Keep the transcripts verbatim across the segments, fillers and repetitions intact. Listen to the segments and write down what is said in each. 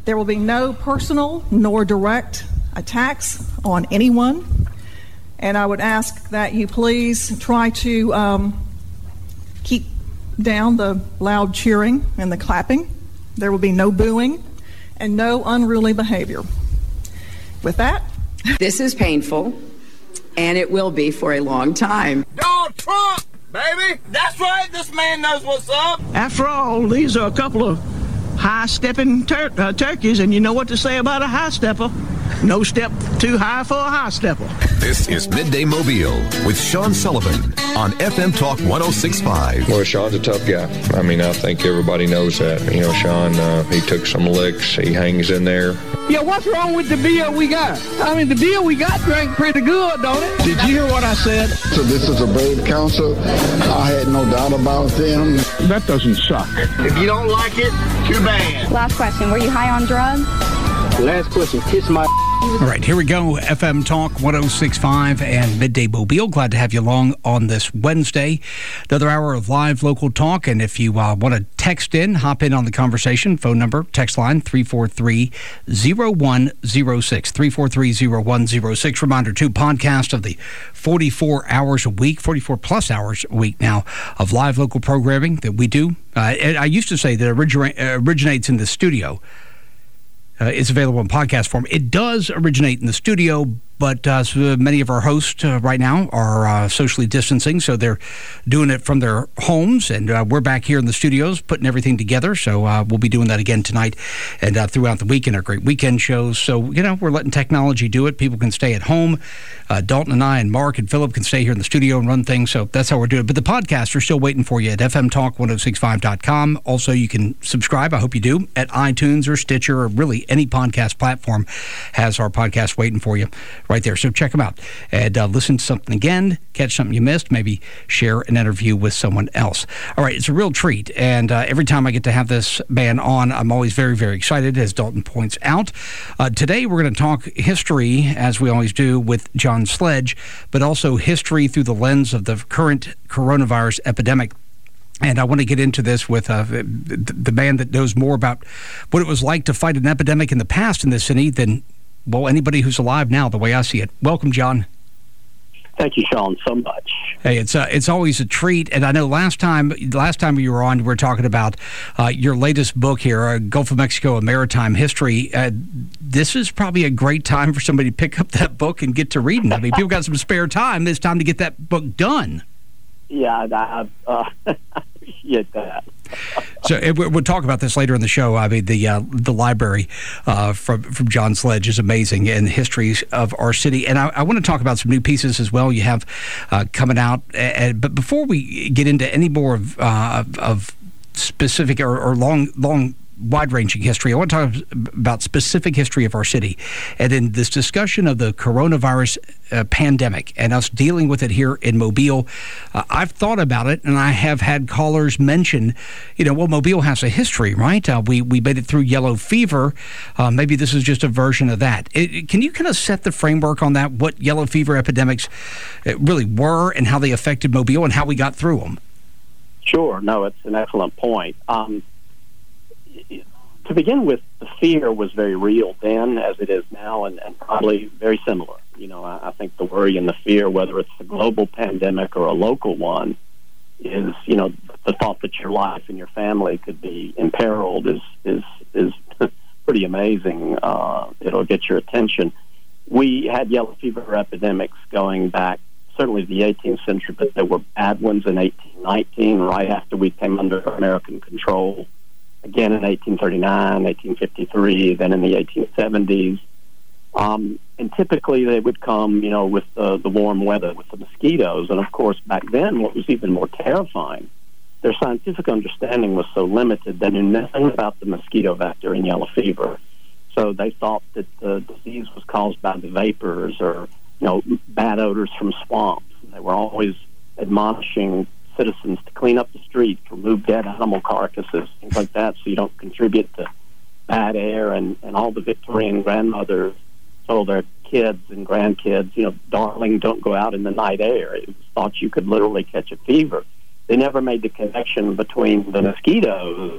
There will be no personal nor direct attacks on anyone. And I would ask that you please try to um, keep down the loud cheering and the clapping. There will be no booing and no unruly behavior. With that, this is painful, and it will be for a long time. Donald Trump, baby! That's right, this man knows what's up. After all, these are a couple of high-stepping tur- uh, turkeys, and you know what to say about a high-stepper. No step too high for a high-stepper. This is Midday Mobile with Sean Sullivan on F M Talk one oh six point five. Well, Sean's a tough guy. I mean, I think everybody knows that. You know, Sean, uh, he took some licks. He hangs in there. Yeah, what's wrong with the beer we got? I mean, the beer we got drank pretty good, don't it? Did you hear what I said? So this is a brave council. I had no doubt about them. That doesn't suck. If you don't like it, too bad. Last question. Were you high on drugs? Last question. Kiss my... All right, here we go. F M Talk one oh six point five and Midday Mobile. Glad to have you along on this Wednesday. Another hour of live local talk. And if you uh, want to text in, hop in on the conversation. Phone number, text line three four three, zero one zero six. three four three, zero one zero six. Reminder, too, podcast of the forty-four hours a week, forty-four plus hours a week now of live local programming that we do. Uh, and I used to say that origina- originates in the studio. Uh, it's available in podcast form. It does originate in the studio, but uh, so many of our hosts uh, right now are uh, socially distancing, so they're doing it from their homes, and uh, we're back here in the studios putting everything together, so uh, we'll be doing that again tonight and uh, throughout the weekend, our great weekend shows. So, you know, we're letting technology do it. People can stay at home. Uh, Dalton and I and Mark and Philip can stay here in the studio and run things, so that's how we're doing it. But the podcasts are still waiting for you at f m talk one oh six point five dot com. Also, you can subscribe, I hope you do, at iTunes or Stitcher or really any podcast platform has our podcast waiting for you right there. So check them out and uh, listen to something again, catch something you missed, maybe share an interview with someone else. All right, it's a real treat, and uh, every time I get to have this man on, I'm always very, very excited, as Dalton points out. Uh, today, we're going to talk history, as we always do, with John Sledge, but also history through the lens of the current coronavirus epidemic. And I want to get into this with uh, the man that knows more about what it was like to fight an epidemic in the past in this city than, well, anybody who's alive now, the way I see it. Welcome, John. Thank you, Sean, so much. Hey, it's uh, it's always a treat. And I know last time last time you were on, we were talking about uh, your latest book here, uh, Gulf of Mexico, A Maritime History. Uh, this is probably a great time for somebody to pick up that book and get to reading. I mean, people got some spare time. It's time to get that book done. Yeah, I, uh, I appreciate that. So we'll talk about this later in the show. I mean, the uh, the library uh, from from John Sledge is amazing, and the histories of our city. And I, I want to talk about some new pieces as well you have uh, coming out. And, but before we get into any more of, uh, of specific or, or long long. wide-ranging history, I want to talk about specific history of our city. And in this discussion of the coronavirus uh, pandemic and us dealing with it here in Mobile, uh, I've thought about it, and I have had callers mention, you know, well, Mobile has a history, right? Uh, we, we made it through yellow fever. Uh, maybe this is just a version of that. It, can you kind of set the framework on that, what yellow fever epidemics really were and how they affected Mobile and how we got through them? Sure. No, it's an excellent point. Um, To begin with, the fear was very real then, as it is now, and, and probably very similar. You know, I, I think the worry and the fear, whether it's a global pandemic or a local one, is, you know, the thought that your life and your family could be imperiled is is is pretty amazing. Uh, it'll get your attention. We had yellow fever epidemics going back certainly the eighteenth century, but there were bad ones in eighteen nineteen, right after we came under American control. Again in eighteen thirty-nine, eighteen fifty-three, then in the eighteen seventies. Um, and typically they would come, you know, with uh, the warm weather, with the mosquitoes. And, of course, back then what was even more terrifying, their scientific understanding was so limited they knew nothing about the mosquito vector in yellow fever. So they thought that the disease was caused by the vapors or, you know, bad odors from swamps. And they were always admonishing citizens to clean up the streets, remove dead animal carcasses, things like that, so you don't contribute to bad air. And, and all the Victorian grandmothers told their kids and grandkids, you know, darling, don't go out in the night air. It was thought you could literally catch a fever. They never made the connection between the mosquitoes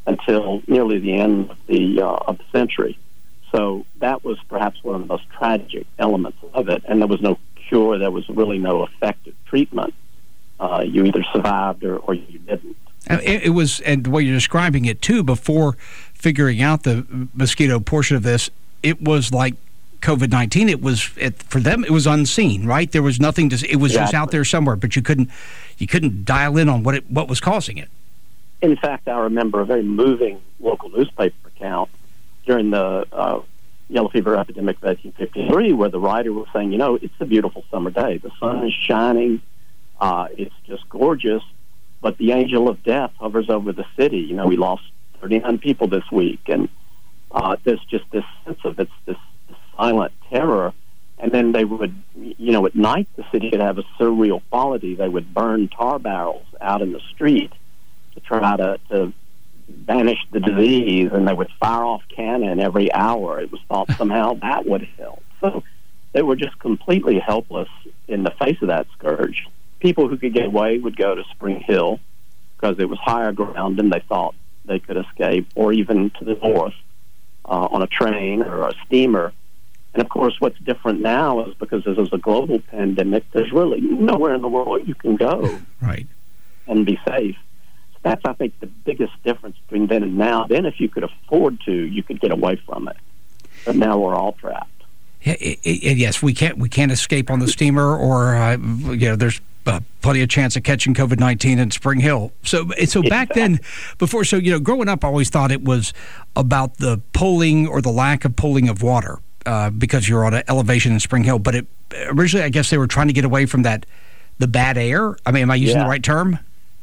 until nearly the end of the, uh, of the century. So that was perhaps one of the most tragic elements of it, and there was no cure. There was really no effective treatment. Uh, you either survived or, or you didn't. It, it was, and the way you're describing it, too, before figuring out the mosquito portion of this, it was like COVID nineteen. It was, it, for them, it was unseen, right? There was nothing to, it was exactly. just out there somewhere, but you couldn't, you couldn't dial in on what it, what was causing it. In fact, I remember a very moving local newspaper account during the uh, yellow fever epidemic of eighteen fifty-three, where the writer was saying, you know, it's a beautiful summer day. The sun is shining. Uh, it's just gorgeous. But the angel of death hovers over the city. You know, we lost thirty-nine people this week. And uh, there's just this sense of it's this, this silent terror. And then they would, you know, at night the city would have a surreal quality. They would burn tar barrels out in the street to try to, to banish the disease, and they would fire off cannon every hour. It was thought somehow that would help. So they were just completely helpless in the face of that scourge. People who could get away would go to Spring Hill because it was higher ground and they thought they could escape, or even to the north uh, on a train or a steamer. And, of course, what's different now is because this is a global pandemic, there's really nowhere in the world you can go right. and be safe. That's, I think, the biggest difference between then and now. Then, if you could afford to, you could get away from it. But now we're all trapped. Yeah, it, it, yes, we can't we can't escape on the steamer, or uh, you know, there's uh, plenty of chance of catching COVID nineteen in Spring Hill. So, so back exactly. then, before, so you know, growing up, I always thought it was about the pooling or the lack of pooling of water uh, because you're on an elevation in Spring Hill. But it, originally, I guess they were trying to get away from that the bad air. I mean, am I using yeah. the right term?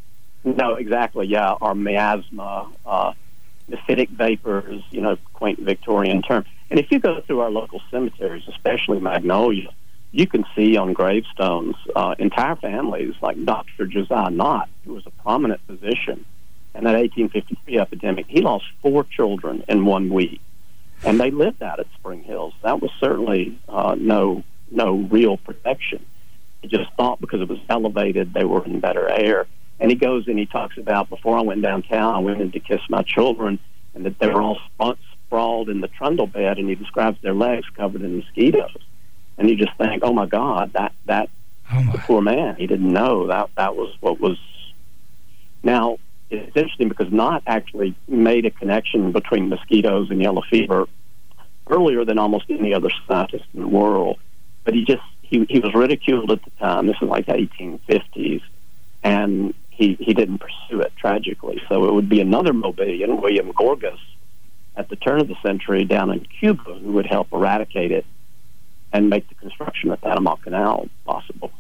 No, exactly, yeah, or miasma, uh, mephitic vapors, you know, quaint Victorian term. And if you go through our local cemeteries, especially Magnolia, you can see on gravestones uh, entire families, like Doctor Josiah Knott, who was a prominent physician. In that eighteen fifty-three epidemic, he lost four children in one week, and they lived out at Spring Hills. That was certainly uh, no no real protection. He just thought because it was elevated, they were in better air. And he goes and he talks about, before I went downtown, I went in to kiss my children, and that they were all sprawled in the trundle bed, and he describes their legs covered in mosquitoes. And you just think, oh, my God, that, that oh my. the poor man, he didn't know that that was what was. Now, it's interesting because Knott actually made a connection between mosquitoes and yellow fever earlier than almost any other scientist in the world. But he just, he, he was ridiculed at the time. This is like the eighteen fifties. And he, he didn't pursue it, tragically. So it would be another Mobilian, William Gorgas, at the turn of the century down in Cuba, who would help eradicate it and make the construction of the Panama Canal possible.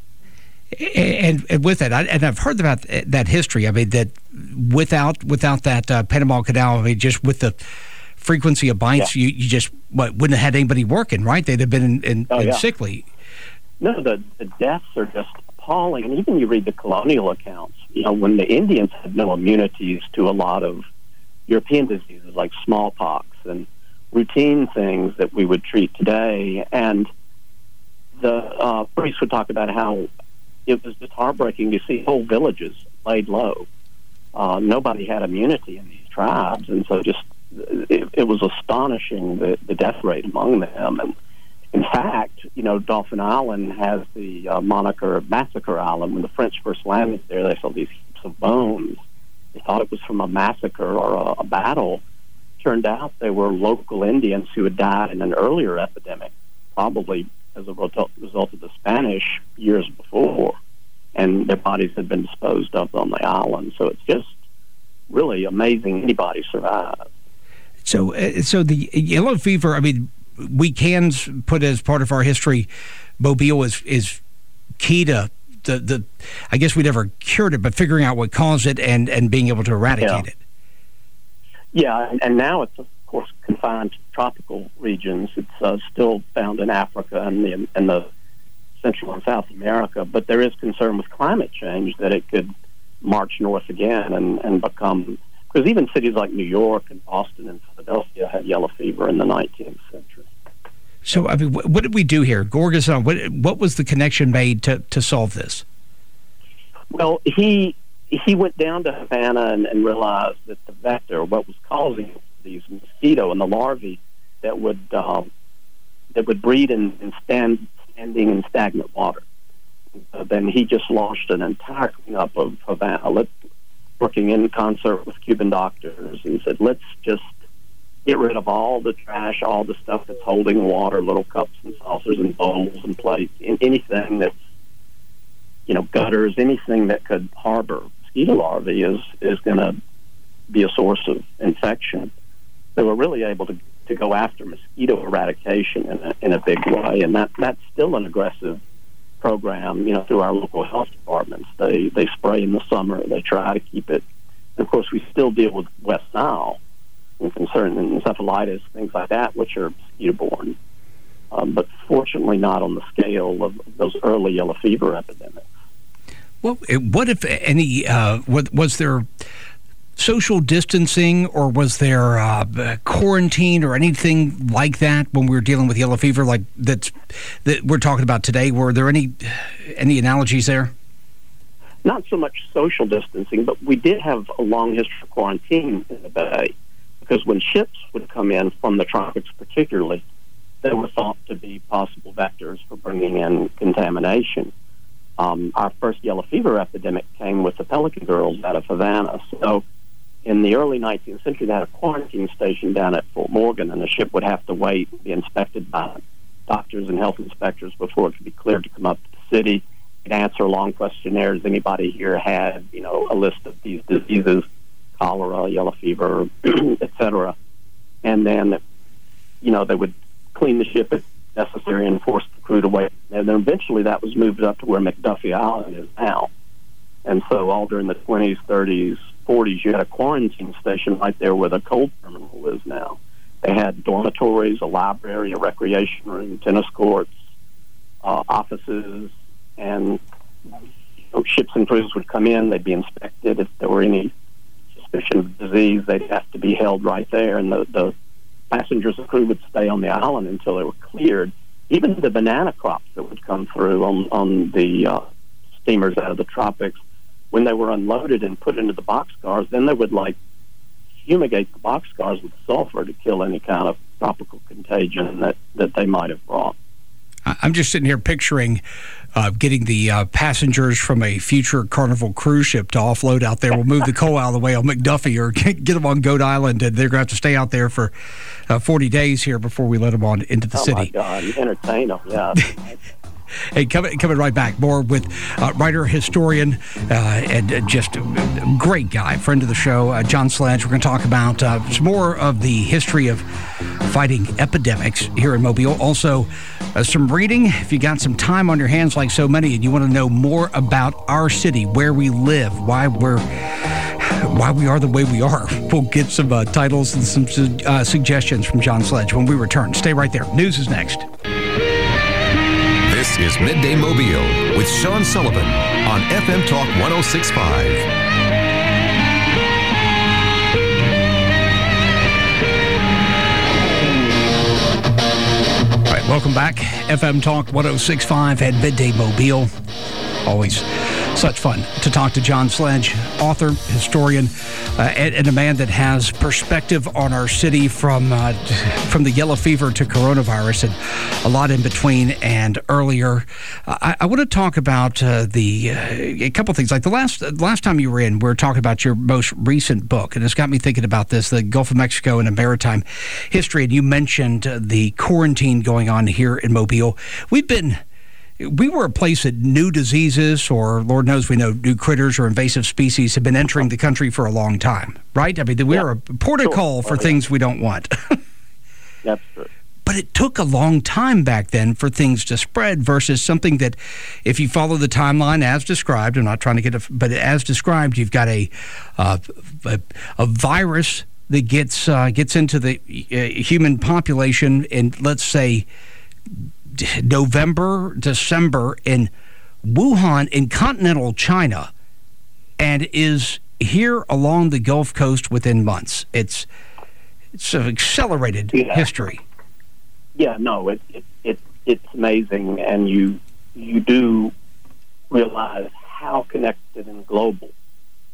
And, and with that, I, and I've heard about that history. I mean, that without without that uh, Panama Canal, I mean, just with the frequency of bites, yeah. you, you just what, wouldn't have had anybody working, right? They'd have been in, in, oh, in yeah. sickly. No, the, the deaths are just appalling. And even you read the colonial accounts, you know, when the Indians had no immunities to a lot of European diseases like smallpox and routine things that we would treat today. And the uh, priests would talk about how it was just heartbreaking to see whole villages laid low. Uh, nobody had immunity in these tribes, and so just it, it was astonishing, the, the death rate among them. And in fact, you know, Dauphin Island has the uh, moniker Massacre Island. When the French first landed there, they saw these heaps of bones. They thought it was from a massacre or a, a battle. Turned out they were local Indians who had died in an earlier epidemic, probably as a result of the Spanish years before, and their bodies had been disposed of on the island. So it's just really amazing anybody survived. So, uh, so the yellow fever, I mean, we can put as part of our history, Mobile is is key to the, the I guess we never cured it, but figuring out what caused it and, and being able to eradicate yeah. it. Yeah, and now it's, of course, confined to tropical regions. It's uh, still found in Africa and the, and the Central and South America, but there is concern with climate change that it could march north again and, and become, because even cities like New York and Boston and Philadelphia had yellow fever in the nineteenth century. So, I mean, what, what did we do here? Gorgas, what, what was the connection made to, to solve this? Well, he he went down to Havana and, and realized that the vector, what was causing these mosquito and the larvae that would um, that would breed in, in stand, standing and stagnant water. Uh, then he just launched an entire cleanup of Havana, let, working in concert with Cuban doctors, and said, let's just get rid of all the trash, all the stuff that's holding water, little cups and saucers and bowls and plates, and anything that's, you know, gutters, anything that could harbor mosquito larvae is, is going to be a source of infection. They were really able to, to go after mosquito eradication in a, in a big way, and that, that's still an aggressive program, you know, through our local health departments. They they spray in the summer. They try to keep it. And of course, we still deal with West Nile and concern encephalitis, things like that, which are mosquito-borne, um, but fortunately not on the scale of those early yellow fever epidemics. Well, what if any? Uh, was there social distancing, or was there uh, quarantine or anything like that when we were dealing with yellow fever, like that's that we're talking about today? Were there any any analogies there? Not so much social distancing, but we did have a long history of quarantine in the Bay, because when ships would come in from the tropics particularly, they were thought to be possible vectors for bringing in contamination. Um, our first yellow fever epidemic came with the Pelican Girls out of Havana. So in the early nineteenth century, they had a quarantine station down at Fort Morgan, and the ship would have to wait and be inspected by doctors and health inspectors before it could be cleared to come up to the city. They'd answer long questionnaires. Anybody here had, you know, a list of these diseases, cholera, yellow fever, et cetera. And then, you know, they would clean the ship if necessary and force the crew to wait. And then eventually that was moved up to where McDuffie Island is now. And so all during the twenties, thirties, forties, you had a quarantine station right there where the coal terminal is now. They had dormitories, a library, a recreation room, tennis courts, uh, offices, and you know, ships and crews would come in. They'd be inspected. If there were any suspicion of disease, they'd have to be held right there, and the, the passengers and crew would stay on the island until they were cleared. Even the banana crops that would come through on, on the uh, steamers out of the tropics, when they were unloaded and put into the boxcars, then they would, like, fumigate the boxcars with sulfur to kill any kind of tropical contagion that, that they might have brought. I'm just sitting here picturing uh, getting the uh, passengers from a future Carnival cruise ship to offload out there. We'll move the coal out of the way on McDuffie, or get them on Goat Island, and they're going to have to stay out there for uh, forty days here before we let them on into the oh city. Oh, my God. You entertain them, yeah. Hey, coming, coming right back, more with uh, writer, historian, uh, and uh, just a great guy, friend of the show, uh, John Sledge. We're going to talk about uh, some more of the history of fighting epidemics here in Mobile. Also, uh, some reading. If you got some time on your hands like so many and you want to know more about our city, where we live, why we're why we are the way we are, we'll get some uh, titles and some uh, suggestions from John Sledge when we return. Stay right there. News is next. This is Midday Mobile with Sean Sullivan on F M Talk one oh six point five. All right, welcome back. F M Talk one oh six point five at Midday Mobile. Always such fun to talk to John Sledge, author, historian, uh, and, and a man that has perspective on our city from uh, from the yellow fever to coronavirus and a lot in between and earlier. Uh, I, I want to talk about uh, the uh, a couple things. Like the last uh, last time you were in, we were talking about your most recent book, and it's got me thinking about this, the Gulf of Mexico and a maritime history. And you mentioned uh, the quarantine going on here in Mobile. We've been We were a place that new diseases, or Lord knows we know new critters or invasive species, have been entering the country for a long time, right? I mean, we're yeah, a port of call sure. for oh, things yeah. we don't want. That's true. But it took a long time back then for things to spread versus something that, if you follow the timeline as described, I'm not trying to get a, but as described, you've got a uh, a, a virus that gets uh, gets into the uh, human population in, let's say, November, December in Wuhan in continental China, and is here along the Gulf Coast within months. It's it's an accelerated yeah. history. Yeah, no, it, it it it's amazing, and you you do realize how connected and global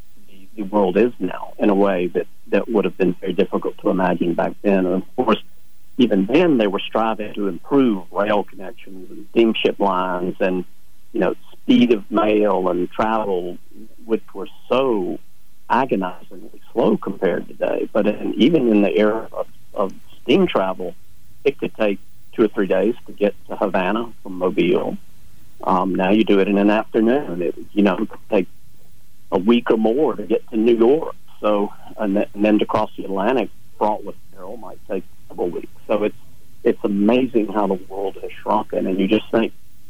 the world is now in a way that, that would have been very difficult to imagine back then. And of course, even then they were striving to improve rail connections and steamship lines and, you know, speed of mail and travel, which were so agonizingly slow compared to today. But in, even in the era of, of steam travel, it could take two or three days to get to Havana from Mobile. Um, now you do it in an afternoon. It, you know, it could take a week or more to get to New York. So, and, th- and then to cross the Atlantic, fraught with peril, might take several weeks. So it's it's amazing how the world has shrunken. And you just think,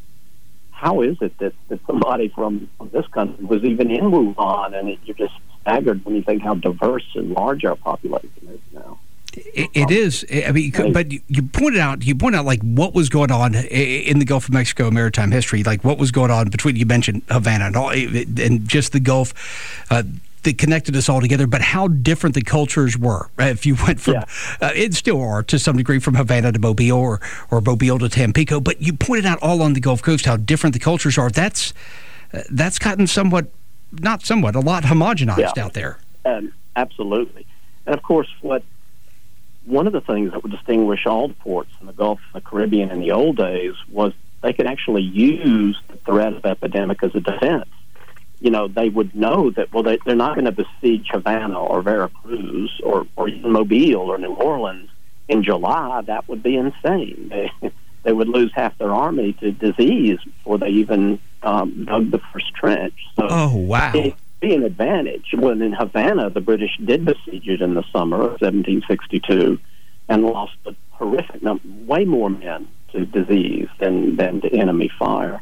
how is it that, that somebody from, from this country was even in Wuhan? And it, you're just staggered when you think how diverse and large our population is now. It, it is. I mean, but you pointed out, you pointed out like what was going on in the Gulf of Mexico maritime history, like what was going on between, you mentioned Havana and all, and just the Gulf uh, that connected us all together, but how different the cultures were. If you went from, yeah. uh, it still are to some degree, from Havana to Mobile or, or Mobile to Tampico, but you pointed out all on the Gulf Coast how different the cultures are. That's, uh, that's gotten somewhat, not somewhat, a lot homogenized yeah. out there. Um, absolutely. And of course, what, one of the things that would distinguish all the ports in the Gulf and the Caribbean in the old days was they could actually use the threat of epidemic as a defense. You know, they would know that, well, they, they're not going to besiege Havana or Veracruz or, or even Mobile or New Orleans in July. That would be insane. They, they would lose half their army to disease before they even um, dug the first trench. So oh, wow. It, be an advantage. When in Havana, the British did besiege it in the summer of seventeen sixty-two and lost a horrific number, way more men to disease than, than to enemy fire.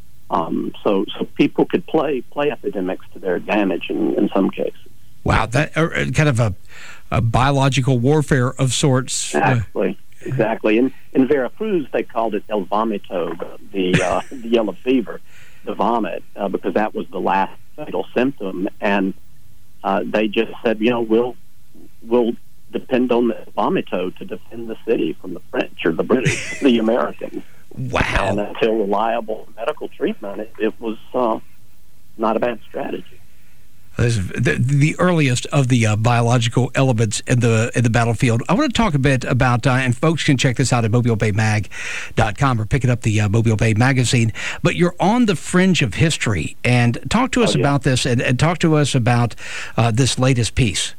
Um, so, so people could play play epidemics to their advantage in, in some cases. Wow, that uh, kind of a, a biological warfare of sorts. Exactly, uh, exactly. In in Veracruz, they called it el vomito, the uh, the yellow fever, the vomit, uh, because that was the last fatal symptom, and uh, they just said, you know, we'll we'll depend on the vomito to defend the city from the French or the British, the Americans. Wow! And until reliable medical treatment, it, it was uh, not a bad strategy. This is the, the earliest of the uh, biological elements in the in the battlefield. I want to talk a bit about, uh, and folks can check this out at mobile bay mag dot com or pick it up the uh, Mobile Bay magazine. But you're on the fringe of history, and talk to us oh, yeah. about this, and, and talk to us about uh, this latest piece.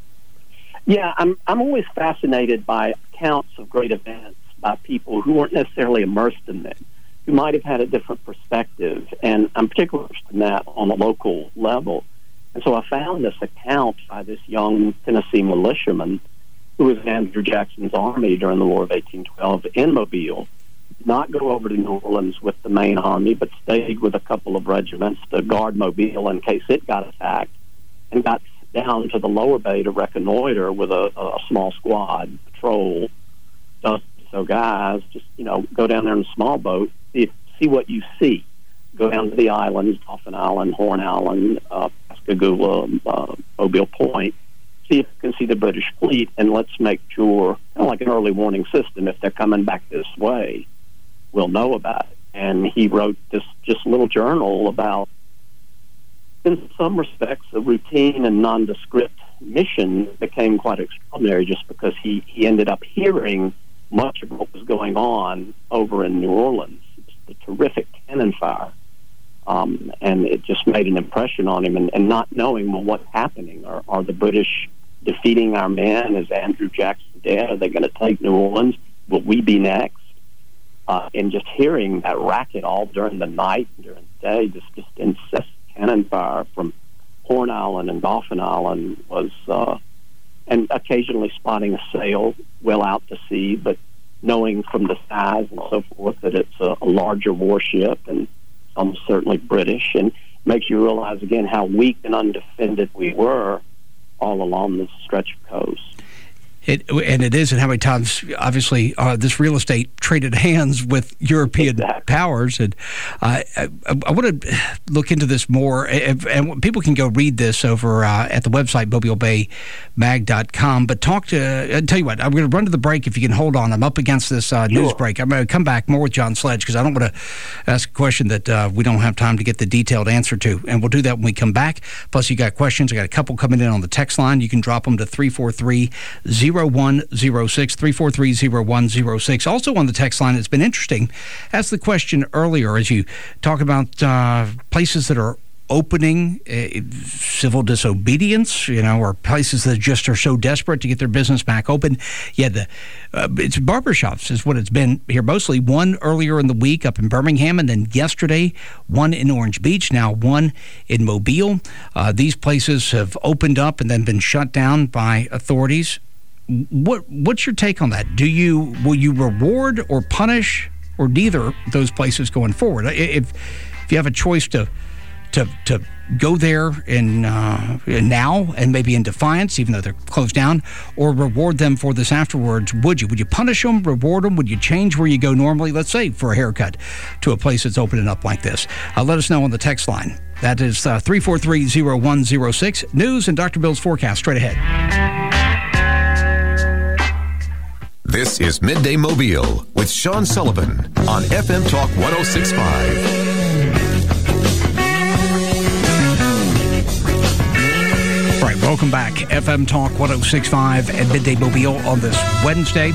Yeah, I'm I'm always fascinated by accounts of great events by people who weren't necessarily immersed in them, who might have had a different perspective, and I'm particularly interested in that on a local level. And so I found this account by this young Tennessee militiaman who was in Andrew Jackson's army during the War of eighteen twelve in Mobile, did not go over to New Orleans with the main army, but stayed with a couple of regiments to guard Mobile in case it got attacked, and got down to the lower bay to reconnoiter with a, a small squad, patrol, dozen or so guys, just, you know, go down there in a small boat, see, see what you see. Go down to the islands, Dauphin Island, Horn Island, uh, Pascagoula, uh, Mobile Point, see if you can see the British fleet, and let's make sure, kind of like an early warning system, if they're coming back this way, we'll know about it. And he wrote this just little journal about, in some respects, a routine and nondescript mission became quite extraordinary just because he, he ended up hearing much of what was going on over in New Orleans. The terrific cannon fire. Um, and it just made an impression on him, and, and not knowing, well, what's happening? Are, are the British defeating our men? Is Andrew Jackson dead? Are they going to take New Orleans? Will we be next? Uh, and just hearing that racket all during the night and during the day, this just incessant cannon fire from Horn Island and Dauphin Island was, uh, and occasionally spotting a sail well out to sea, but knowing from the size and so forth that it's a, a larger warship and almost certainly British, and makes you realize again how weak and undefended we were all along this stretch of coast. It and it is, and how many times, obviously, uh, this real estate traded hands with European exactly. powers. And uh, I, I want to look into this more, and, and people can go read this over uh, at the website mobile bay mag dot com. But talk to, I'll tell you what, I'm going to run to the break if you can hold on. I'm up against this uh, news sure. break. I'm going to come back more with John Sledge because I don't want to ask a question that uh, we don't have time to get the detailed answer to. And we'll do that when we come back. Plus, you got questions. I got a couple coming in on the text line. You can drop them to three four three, zero one zero six, three four three, zero one zero six. Also on the text line, it's been interesting. Asked the question earlier as you talk about uh, places that are opening uh, civil disobedience, you know, or places that just are so desperate to get their business back open. Yeah, the uh, it's barbershops is what it's been here mostly. One earlier in the week up in Birmingham, and then yesterday, one in Orange Beach, now one in Mobile. Uh, these places have opened up and then been shut down by authorities. What what's your take on that? Do you will you reward or punish or neither those places going forward? If if you have a choice to to to go there in uh, now and maybe in defiance, even though they're closed down, or reward them for this afterwards, would you? Would you punish them, reward them? Would you change where you go normally, let's say for a haircut, to a place that's opening up like this? Uh, let us know on the text line. That is uh, three four three, zero one zero six. News and Doctor Bill's forecast straight ahead. This is Midday Mobile with Sean Sullivan on F M Talk one oh six point five. All right, welcome back. F M Talk one oh six point five and Midday Mobile on this Wednesday.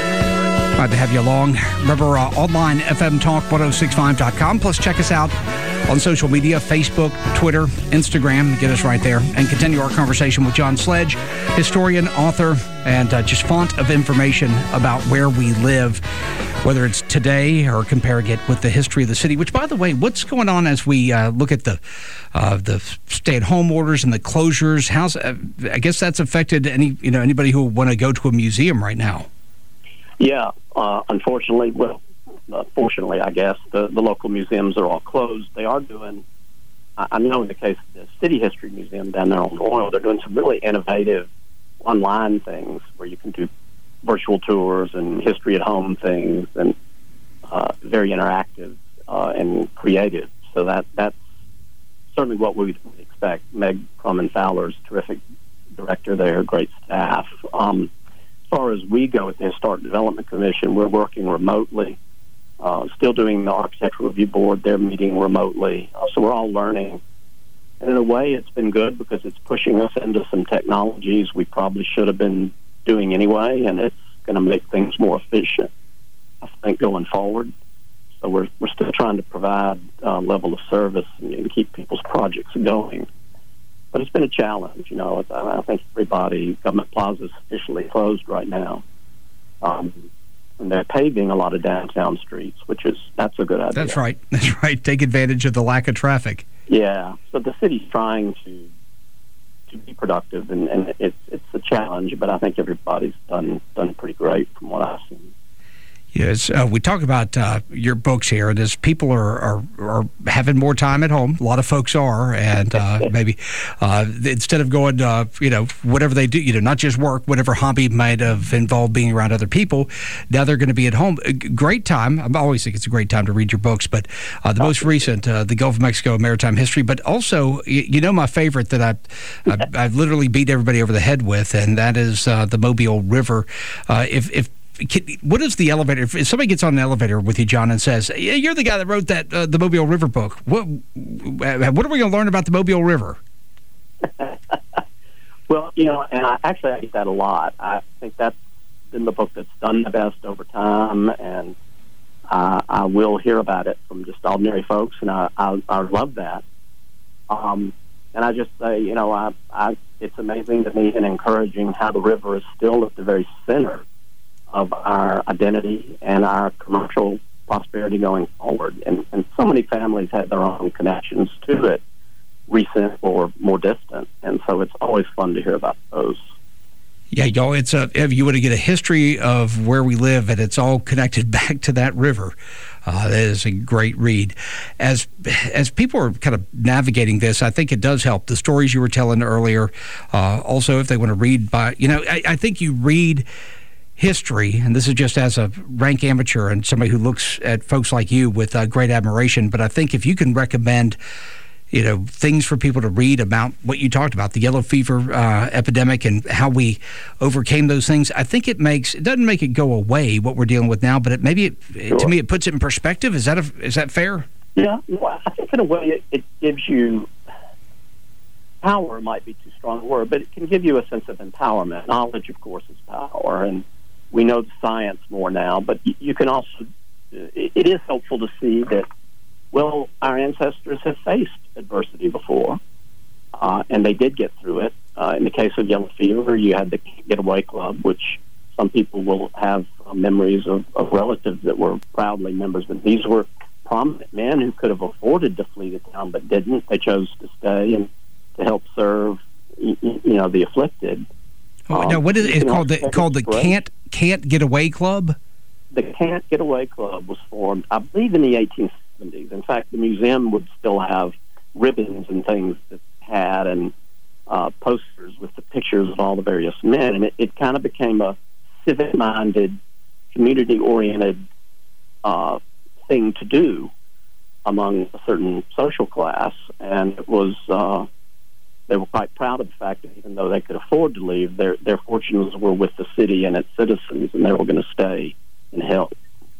Glad to have you along. Remember, uh, online, F M Talk one oh six five dot com. Plus, check us out on social media, Facebook, Twitter, Instagram. Get us right there. And continue our conversation with John Sledge, historian, author, and uh, just font of information about where we live, whether it's today or comparing it with the history of the city. Which, by the way, what's going on as we uh, look at the uh, the stay-at-home orders and the closures? How's uh, I guess that's affected any you know anybody who want to go to a museum right now. Yeah, uh, unfortunately, well, uh, fortunately, I guess, the, the local museums are all closed. They are doing, I, I know in the case of the City History Museum down there on Royal, they're doing some really innovative online things where you can do virtual tours and history at home things, and uh, very interactive uh, and creative. So that that's certainly what we would expect. Meg Crumman Fowler's terrific director there, great staff. Um, As far as we go at the Historic Development Commission, we're working remotely, uh, still doing the Architectural Review Board. They're meeting remotely. Uh, so we're all learning. And in a way, it's been good because it's pushing us into some technologies we probably should have been doing anyway, and it's going to make things more efficient, I think, going forward. So we're, we're still trying to provide a uh, level of service and, and keep people's projects going. But it's been a challenge, you know. I think everybody, Government Plaza is officially closed right now. Um, and they're paving a lot of downtown streets, which is, that's a good idea. That's right. That's right. Take advantage of the lack of traffic. Yeah. So the city's trying to to be productive, and, and it's it's a challenge, but I think everybody's done done pretty great from what I've seen. Yes, uh, we talk about uh, your books here, and as people are, are are having more time at home, a lot of folks are, and uh, maybe uh, instead of going, uh, you know, whatever they do, you know, not just work, whatever hobby might have involved being around other people, now they're going to be at home. A great time. I always think it's a great time to read your books, but uh, the most recent, uh, the Gulf of Mexico Maritime History, but also, you, you know, my favorite that I've, I've, I've literally beat everybody over the head with, and that is uh, the Mobile River. Uh, if if What is the elevator? If somebody gets on an elevator with you, John, and says, yeah, you're the guy that wrote that uh, the Mobile River book, what what are we going to learn about the Mobile River? Well, you know, and I actually I get that a lot. I think that's been the book that's done the best over time, and uh, I will hear about it from just ordinary folks, and I, I, I love that. Um, and I just say, you know, I, I, it's amazing to me and encouraging how the river is still at the very center of our identity and our commercial prosperity going forward. And, and so many families have their own connections to it, recent or more distant. And so it's always fun to hear about those. Yeah, y'all, it's a, if you want to get a history of where we live, and it's all connected back to that river. Uh, that is a great read. As as people are kind of navigating this, I think it does help. The stories you were telling earlier, uh, also if they want to read by, you know, I, I think you read history, and this is just as a rank amateur and somebody who looks at folks like you with uh, great admiration, but I think if you can recommend, you know, things for people to read about what you talked about, the yellow fever uh, epidemic and how we overcame those things, I think it makes, it doesn't make it go away, what we're dealing with now, but it maybe, it, sure. to me, it puts it in perspective. Is that a, is that fair? Yeah, well, I think in a way it, it gives you, power might be too strong a word, but it can give you a sense of empowerment. Knowledge, of course, is power, and we know the science more now, but you can also, it is helpful to see that, well, our ancestors have faced adversity before, uh, and they did get through it. Uh, in the case of yellow fever, you had the Getaway Club, which some people will have uh, memories of, of relatives that were proudly members, but these were prominent men who could have afforded to flee the town but didn't. They chose to stay and to help serve, you, you know, the afflicted. Oh, um, now, what is it? It's called the called the Can't Can't Get Away Club? The Can't Get Away Club was formed, I believe, in the eighteen seventies. In fact, the museum would still have ribbons and things that had and uh, posters with the pictures of all the various men, and it, it kind of became a civic-minded, community-oriented uh, thing to do among a certain social class, and it was. Uh, They were quite proud of the fact that even though they could afford to leave, their their fortunes were with the city and its citizens, and they were going to stay and help.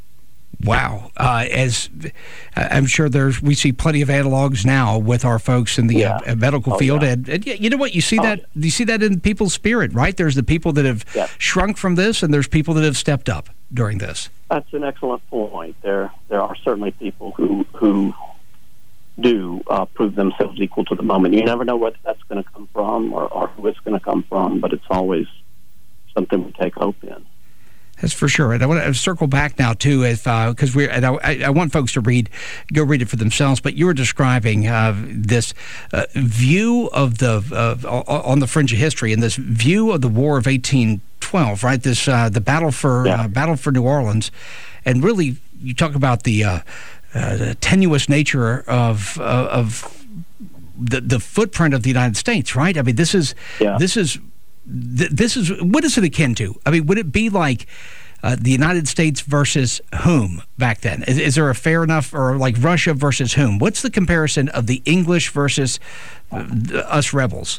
Wow. Uh, as I'm sure there's, we see plenty of analogs now with our folks in the yeah. uh, medical oh, field. Yeah. And, and you know what? You see oh, that yeah. you see that in people's spirit, right? There's the people that have yeah. shrunk from this, and there's people that have stepped up during this. That's an excellent point. There there are certainly people who who do uh, prove themselves equal to the moment. You never know where that's going to come from or, or who it's going to come from, but it's always something we take hope in. That's for sure. And I want to circle back now too, if because uh, we're and I, I want folks to read, go read it for themselves. But you were describing uh, this uh, view of the uh, on the fringe of history and this view of the War of eighteen twelve, right? This uh, the battle for yeah. uh, battle for New Orleans, and really you talk about the. Uh, Uh, the tenuous nature of uh, of the the footprint of the United States, right? I mean, this is yeah. this is th- this is what is it akin to? I mean, would it be like uh, the United States versus whom back then? Is, is there a fair enough, or like Russia versus whom? What's the comparison of the English versus uh, us rebels?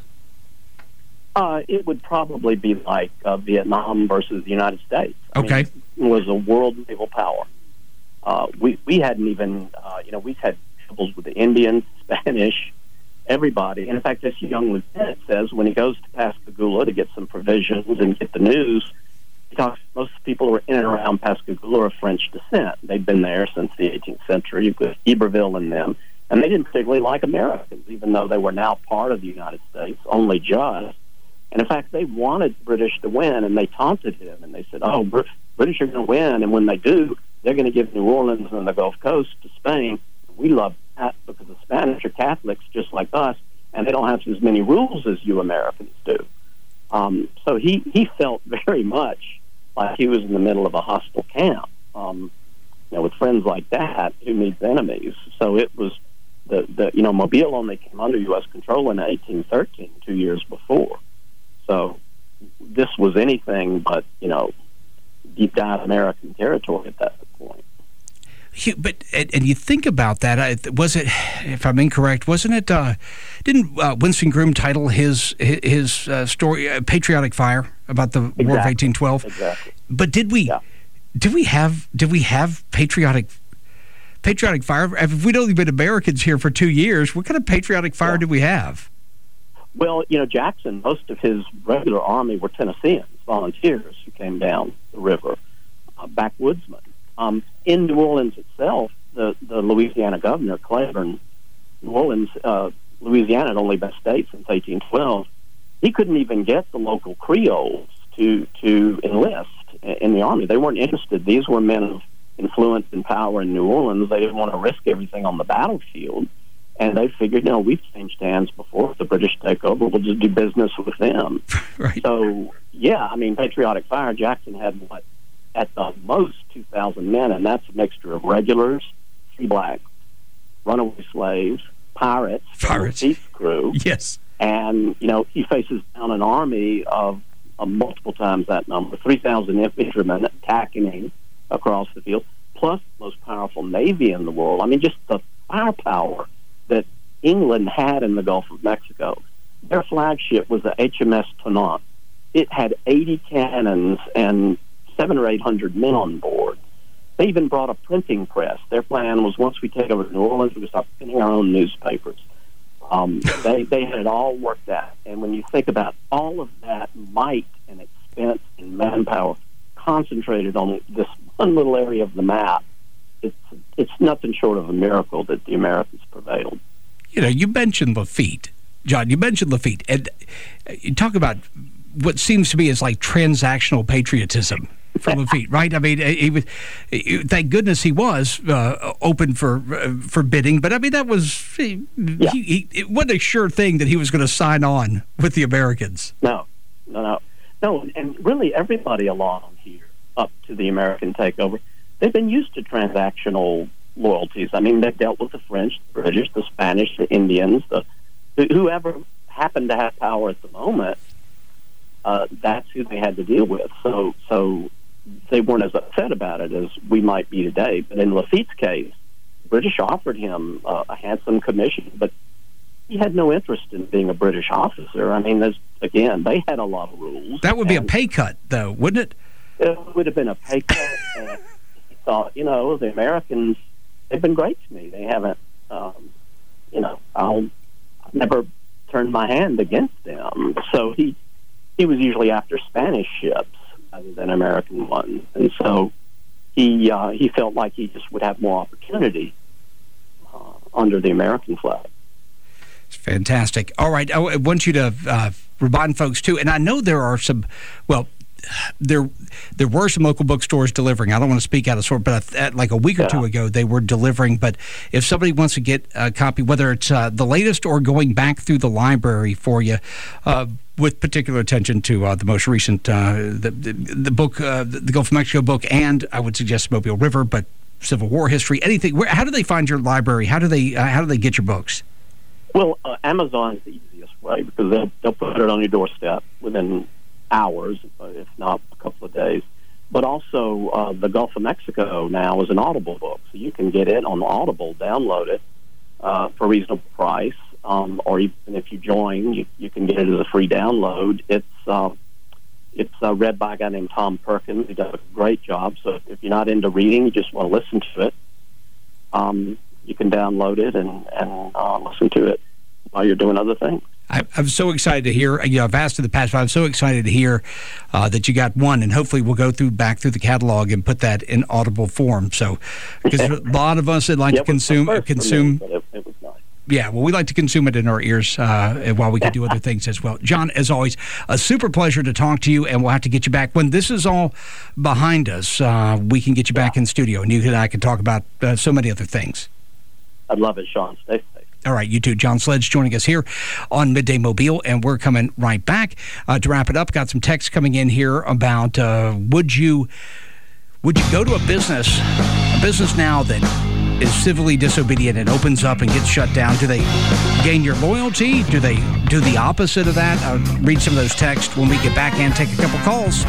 Uh, it would probably be like uh, Vietnam versus the United States. I okay, mean, it was a world naval power. Uh, we we hadn't even, uh, you know, we've had troubles with the Indians, Spanish, everybody. And in fact, this young lieutenant says when he goes to Pascagoula to get some provisions and get the news, he talks, most people who are in and around Pascagoula are of French descent. They've been there since the eighteenth century, with Iberville and them. And they didn't particularly like Americans, even though they were now part of the United States, only just. And in fact, they wanted British to win, and they taunted him. And they said, oh, Br- British are going to win, and when they do, they're going to give New Orleans and the Gulf Coast to Spain. We love that because the Spanish are Catholics just like us, and they don't have as many rules as you Americans do. Um, so he, he felt very much like he was in the middle of a hostile camp. Um, you know, with friends like that, who needs enemies? So it was the, the you know, Mobile only came under U S control in eighteen thirteen, two years before. So this was anything but, you know, deep down American territory at that point. But and, and you think about that, was it? If I'm incorrect, wasn't it? Uh, didn't uh, Winston Groom title his his uh, story uh, "Patriotic Fire" about the exactly. War of eighteen twelve? Exactly. But did we? Yeah. Did we have? Did we have patriotic? Patriotic fire. If we'd only been Americans here for two years, what kind of patriotic fire yeah. did we have? Well, you know, Jackson, most of his regular army were Tennesseans, volunteers who came down the river, uh, backwoodsmen. Um, in New Orleans itself, the, the Louisiana governor, Claiborne, New Orleans, uh, Louisiana had only been a state since eighteen twelve. He couldn't even get the local Creoles to, to enlist in the army. They weren't interested. These were men of influence and power in New Orleans. They didn't want to risk everything on the battlefield. And they figured, no, we've changed hands before. If the British take over, we'll just do business with them. Right. So, yeah, I mean, patriotic fire, Jackson had what, at the most two thousand men, and that's a mixture of regulars, free blacks, runaway slaves, pirates, pirates, thief crew. Yes. And, you know, he faces down an army of, of multiple times that number, three thousand infantrymen attacking him across the field, plus the most powerful navy in the world. I mean, just the firepower that England had in the Gulf of Mexico. Their flagship was the H M S Tonnant. It had eighty cannons and seven or eight hundred men on board. They even brought a printing press. Their plan was once we take over New Orleans, we would start printing our own newspapers. Um, they they had it all worked out. And when you think about all of that might and expense and manpower concentrated on this one little area of the map, it's it's nothing short of a miracle that the Americans prevailed. You know, you mentioned Lafitte, John. You mentioned Lafitte, and you talk about what seems to be is like transactional patriotism from Lafitte, right? I mean, he was. Thank goodness he was uh, open for uh, for bidding, but I mean that was he, yeah. he, he, it wasn't a sure thing that he was going to sign on with the Americans. No, no, no, no, and really everybody along here up to the American takeover, they've been used to transactional loyalties. I mean, they've dealt with the French, the British, the Spanish, the Indians, the whoever happened to have power at the moment. Uh, that's who they had to deal with. So, so they weren't as upset about it as we might be today. But in Lafitte's case, the British offered him uh, a handsome commission, but he had no interest in being a British officer. I mean, there's, again, they had a lot of rules. That would be a pay cut, though, wouldn't it? It would have been a pay cut. And he thought, you know, the Americans, they've been great to me. They haven't, um, you know, I'll I've never turned my hand against them. So he he was usually after Spanish ships rather than American ones, and so he uh, he felt like he just would have more opportunity uh, under the American flag. It's fantastic. All right, I want you to uh, remind folks too, and I know there are some, well, there there were some local bookstores delivering. I don't want to speak out of sort, but at, like a week or yeah. two ago, they were delivering. But if somebody wants to get a copy, whether it's uh, the latest or going back through the library for you, uh, with particular attention to uh, the most recent, uh, the, the the book, uh, the Gulf of Mexico book, and I would suggest Mobile River, but Civil War history, anything. Where, how do they find your library? How do they uh, how do they get your books? Well, uh, Amazon is the easiest way because they'll, they'll put it on your doorstep within hours, if not a couple of days. But also, uh, the Gulf of Mexico now is an Audible book, so you can get it on Audible, download it uh, for a reasonable price, um, or even if you join, you, you can get it as a free download. It's uh, it's uh, read by a guy named Tom Perkins. He does a great job. So if you're not into reading, you just want to listen to it, um, you can download it and, and uh, listen to it while you're doing other things. I'm so excited to hear, you know, I've asked in the past, but I'm so excited to hear uh, that you got one, and hopefully we'll go through back through the catalog and put that in Audible form. So, because a lot of us that like yeah, to consume, consume. Me, but it, it was nice. Yeah, well, we like to consume it in our ears uh, while we can do other things as well. John, as always, a super pleasure to talk to you, and we'll have to get you back. When this is all behind us, uh, we can get you back in studio, and you and I can talk about uh, so many other things. I'd love it, Sean. Stay safe. All right, you too. John Sledge joining us here on Midday Mobile, and we're coming right back. Uh, to wrap it up, got some texts coming in here about uh, would you would you go to a business, a business now that is civilly disobedient and opens up and gets shut down? Do they gain your loyalty? Do they do the opposite of that? I'll read some of those texts when we get back and take a couple calls.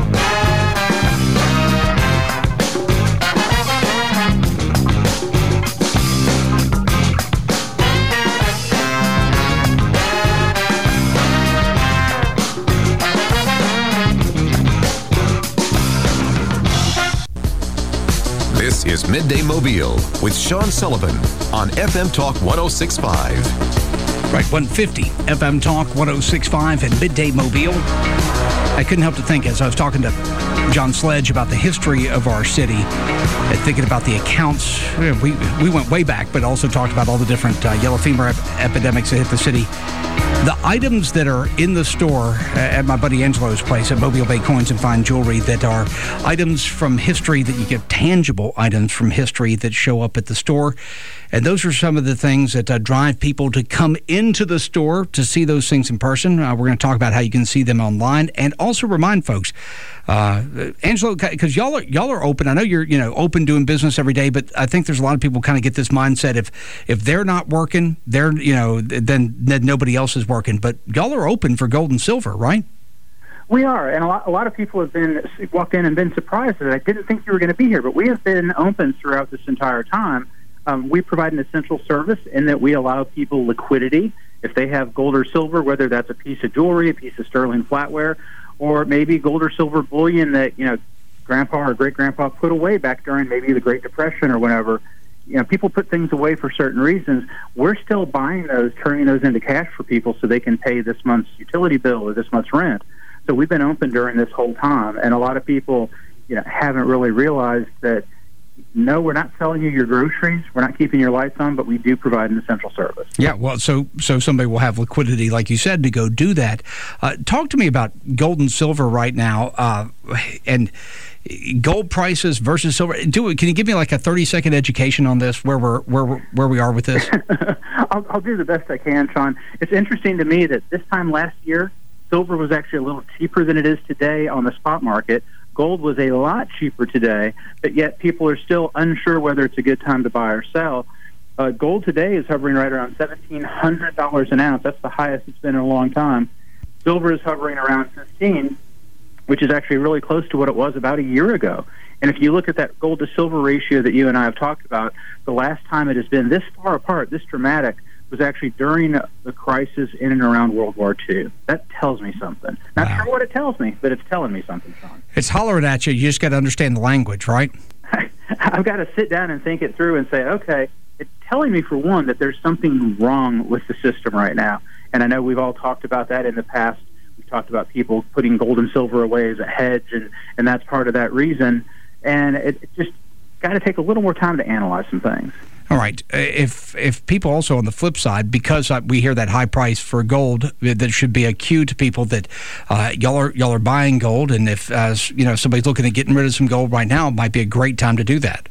This is Midday Mobile with Sean Sullivan on F M Talk one oh six point five. Right, one fifty F M Talk one oh six point five and Midday Mobile. I couldn't help to think as I was talking to John Sledge about the history of our city and thinking about the accounts. We we went way back, but also talked about all the different uh, yellow fever ep- epidemics that hit the city. The items that are in the store at my buddy Angelo's place at Mobile Bay Coins and Fine Jewelry that are items from history that you get, tangible items from history that show up at the store. And those are some of the things that uh, drive people to come into the store to see those things in person. Uh, we're going to talk about how you can see them online and also remind folks Uh, Angelo, because y'all are y'all are open. I know you're you know open doing business every day, but I think there's a lot of people kind of get this mindset if if they're not working, they're you know then then nobody else is working. But y'all are open for gold and silver, right? We are, and a lot, a lot of people have been walked in and been surprised that I didn't think you were going to be here, but we have been open throughout this entire time. Um, we provide an essential service in that we allow people liquidity. If they have gold or silver, whether that's a piece of jewelry, a piece of sterling flatware, or maybe gold or silver bullion that, you know, grandpa or great-grandpa put away back during maybe the Great Depression or whatever. You know, people put things away for certain reasons. We're still buying those, turning those into cash for people so they can pay this month's utility bill or this month's rent. So we've been open during this whole time, and a lot of people, you know, haven't really realized that, no, we're not selling you your groceries, we're not keeping your lights on, but we do provide an essential service. Yeah, well, so so somebody will have liquidity, like you said, to go do that. Uh, talk to me about gold and silver right now, uh, and gold prices versus silver. Do it. Can you give me like a thirty second education on this? Where we're where we're, where we are with this? I'll, I'll do the best I can, Sean. It's interesting to me that this time last year, silver was actually a little cheaper than it is today on the spot market. Gold was a lot cheaper today, but yet people are still unsure whether it's a good time to buy or sell. Uh, gold today is hovering right around seventeen hundred dollars an ounce. That's the highest it's been in a long time. Silver is hovering around fifteen dollars, which is actually really close to what it was about a year ago. And if you look at that gold to silver ratio that you and I have talked about, the last time it has been this far apart, this dramatic, was actually during the crisis in and around World War Two. That tells me something. Not wow. sure what it tells me, but it's telling me something, Sean. It's hollering at you. You just got to understand the language, right? I've got to sit down and think it through and say, okay, it's telling me, for one, that there's something wrong with the system right now. And I know we've all talked about that in the past. We've talked about people putting gold and silver away as a hedge, and, and that's part of that reason. And it, it just got to take a little more time to analyze some things. All right. If if people also on the flip side, because we hear that high price for gold, that should be a cue to people that uh, y'all are y'all are buying gold, and if uh, you know somebody's looking at getting rid of some gold right now, it might be a great time to do that.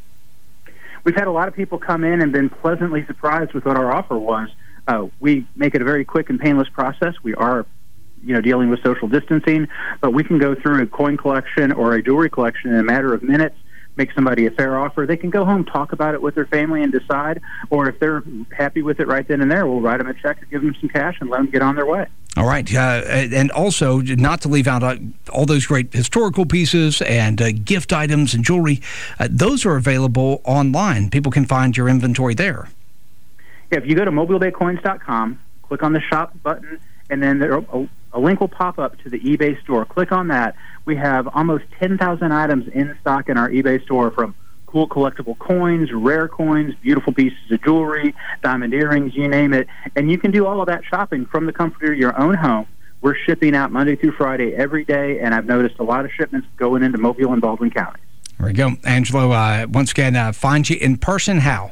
We've had a lot of people come in and been pleasantly surprised with what our offer was. Uh, we make it a very quick and painless process. We are, you know, dealing with social distancing, but we can go through a coin collection or a jewelry collection in a matter of minutes. Make somebody a fair offer. They can go home, talk about it with their family, and decide. Or if they're happy with it right then and there, we'll write them a check or give them some cash and let them get on their way. All right. Uh, and also, not to leave out uh, all those great historical pieces and uh, gift items and jewelry, uh, those are available online. People can find your inventory there. Yeah, if you go to mobile bay coins dot com, click on the shop button, and then there, a, a link will pop up to the eBay store. Click on that. We have almost ten thousand items in stock in our eBay store, from cool collectible coins, rare coins, beautiful pieces of jewelry, diamond earrings, you name it. And you can do all of that shopping from the comfort of your own home. We're shipping out Monday through Friday every day, and I've noticed a lot of shipments going into Mobile and Baldwin counties. There we go. Angelo, uh, once again, uh, find you in person how?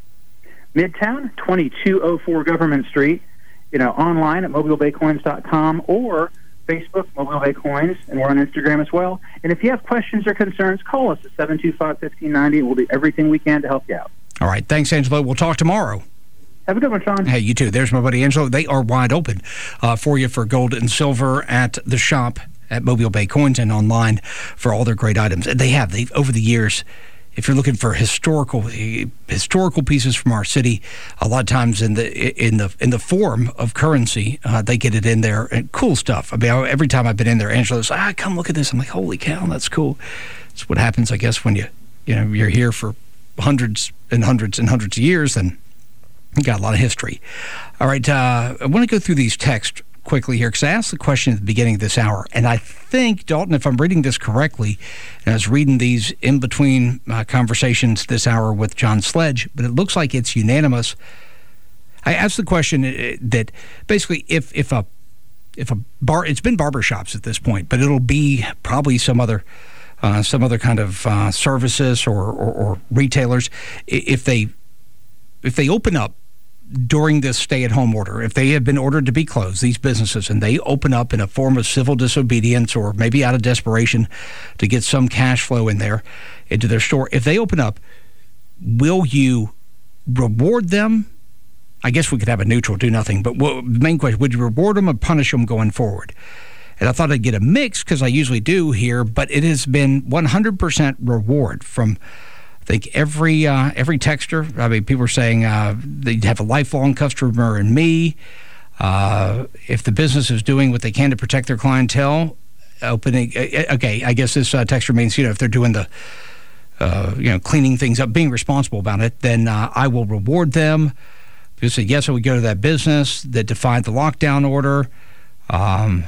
Midtown, twenty-two oh four Government Street. You know, online at mobile bay coins dot com or Facebook, Mobile Bay Coins, and we're on Instagram as well. And if you have questions or concerns, call us at seven two five, one five nine zero. We'll do everything we can to help you out. All right. Thanks, Angelo. We'll talk tomorrow. Have a good one, Sean. Hey, you too. There's my buddy Angelo. They are wide open uh, for you for gold and silver at the shop at Mobile Bay Coins and online for all their great items. And they have. They've, over the years, if you're looking for historical historical pieces from our city, a lot of times in the in the in the form of currency, uh, they get it in there, and cool stuff. I mean, every time I've been in there, Angelo's like, "Ah, come look at this." I'm like, "Holy cow, that's cool." It's what happens, I guess, when you you know you're here for hundreds and hundreds and hundreds of years, and you got a lot of history. All right, uh, I want to go through these texts quickly here, because I asked the question at the beginning of this hour, and I think, Dalton, if I'm reading this correctly, and I was reading these in between uh, conversations this hour with John Sledge, but it looks like it's unanimous. I asked the question that basically if if a if a bar, it's been barbershops at this point, but it'll be probably some other uh, some other kind of uh, services or, or, or retailers, if they if they open up during this stay-at-home order, if they have been ordered to be closed, these businesses, and they open up in a form of civil disobedience or maybe out of desperation to get some cash flow in there into their store, if they open up, will you reward them? I guess we could have a neutral, do nothing, but what, the main question, would you reward them or punish them going forward? And I thought I'd get a mix because I usually do here, but it has been one hundred percent reward from, I think, every uh, every texter. I mean, people are saying uh, they have a lifelong customer in me. Uh, if the business is doing what they can to protect their clientele, opening, okay, I guess this uh, texter means, you know, if they're doing the, uh, you know, cleaning things up, being responsible about it, then uh, I will reward them. People say, yes, I would go to that business that defied the lockdown order. Um,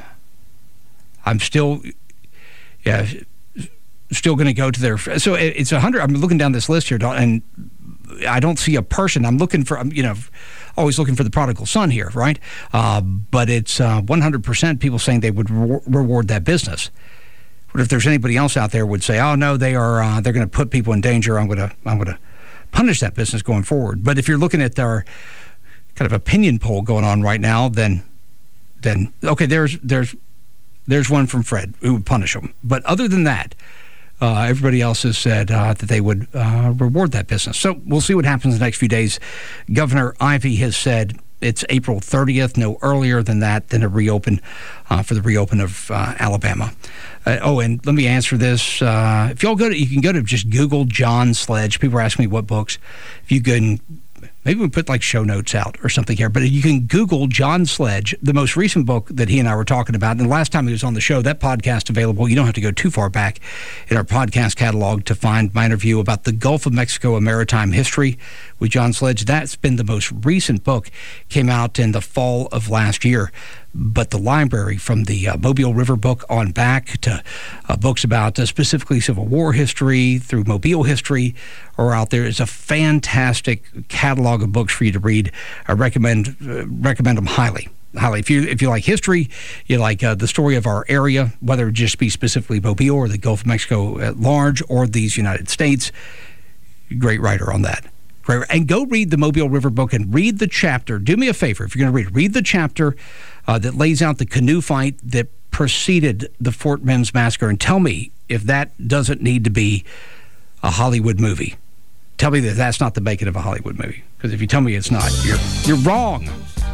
I'm still, yeah, still going to go to their, so it's one hundred, I'm looking down this list here, and I don't see a person. I'm looking for, you know, always looking for the prodigal son here, right? Uh, but it's uh, one hundred percent people saying they would re- reward that business. What if there's anybody else out there would say, oh, no, they are, uh, they're going to put people in danger. I'm going to, I'm going to punish that business going forward. But if you're looking at our kind of opinion poll going on right now, then, then okay, there's, there's, there's one from Fred who would punish them. But other than that, Uh, everybody else has said uh, that they would uh, reward that business. So we'll see what happens in the next few days. Governor Ivey has said it's April thirtieth, no earlier than that, than a reopen uh, for the reopen of uh, Alabama. Uh, oh, and let me answer this. Uh, if y'all go to, you can go to just Google John Sledge. People are asking me what books. If you can, maybe we put like show notes out or something here, but you can Google John Sledge, the most recent book that he and I were talking about. And the last time he was on the show, that podcast available. You don't have to go too far back in our podcast catalog to find my interview about the Gulf of Mexico and maritime history with John Sledge. That's been the most recent book, came out in the fall of last year. But the library, from the uh, Mobile River book on back to uh, books about uh, specifically Civil War history through Mobile history are out there. It's a fantastic catalog of books for you to read. I recommend uh, recommend them highly. Highly. If you if you like history, you like uh, the story of our area, whether it just be specifically Mobile or the Gulf of Mexico at large or these United States, great writer on that. Great. And go read the Mobile River book and read the chapter. Do me a favor, if you're going to read it, read the chapter uh, that lays out the canoe fight that preceded the Fort Mims massacre, and tell me if that doesn't need to be a Hollywood movie. Tell me that that's not the making of a Hollywood movie. Because if you tell me it's not, you're you're wrong.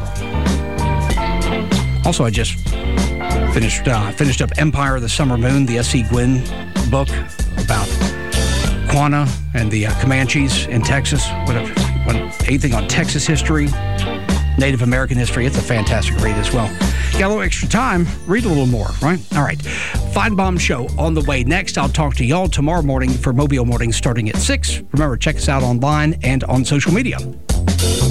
Also, I just finished uh, finished up Empire of the Summer Moon, the S C Gwynn book about Quanah and the uh, Comanches in Texas. What, a, what anything on Texas history, Native American history. It's a fantastic read as well. Got a little extra time, read a little more, right? All right. Feinbaum Show on the way next. I'll talk to y'all tomorrow morning for Mobile Morning starting at six. Remember, check us out online and on social media.